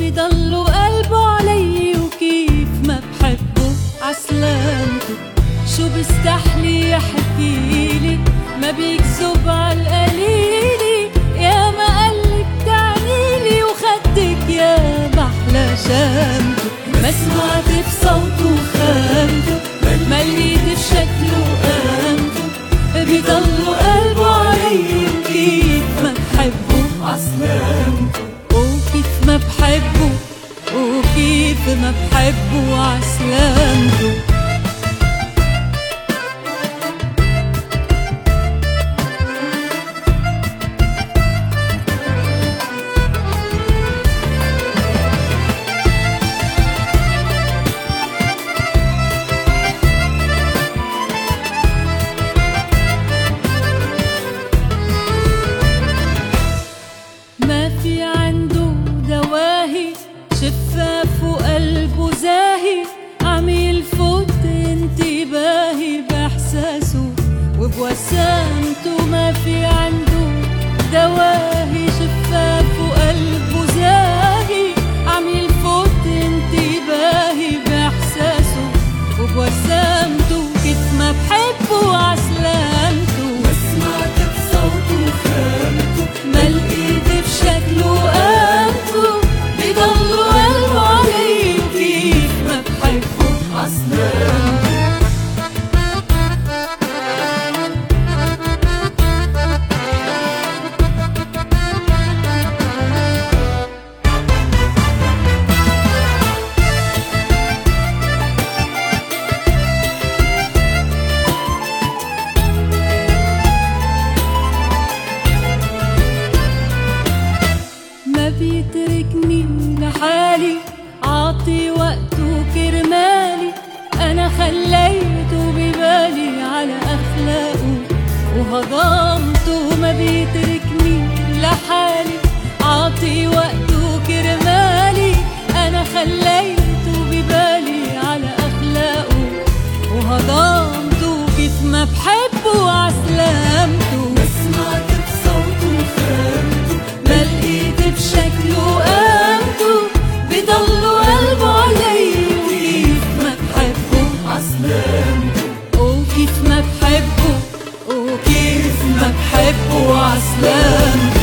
بيضلوا قلبه علي وكيف ما بحبه عسلامته. شو بيستحلي يحكيلي ما بيكذب عالقليلي، يا ما قلب تعنيلي وخدك يا محلى شامته. ما سمعت بصوته وخامته، ما لقيت بشكله وقامته، بيضلوا قلبه علي وكيف ما بحبه عسلامته. وكيف ما بحبه وكيف ما بحبه عسلامته. في عنده دواهي، شفاف وقلبه زاهي، عم يلفت انتباهي باحساسه وبوسامته. ما في عنده دواهي، شفاف وقلبه زاهي، عم يلفت انتباهي باحساسه وبوسامته. كيف ما بحبه عسلامته، ما سمعت بصوته وخامته، ما لقيت بشكله وقامته، بيضلوا قلبه علي وكيف ما بحبه عسلامته. بيتركني لحالي، عاطي وقته كرمالي، أنا خليته ببالي على أخلاقه وهضمته. ما بيتركني لحالي، عاطي وقته كرمالي، أنا خليته ببالي على أخلاقه وهضمته. كيف ما بحبه عسلامته، ما سمعت بصوته وخامته، ما لقيت بشكله وقامته، بيضلوا قلبه علي وكيف ما بحبه عسلامته. وكيف ما بحبه وكيف ما بحبه عسلامته.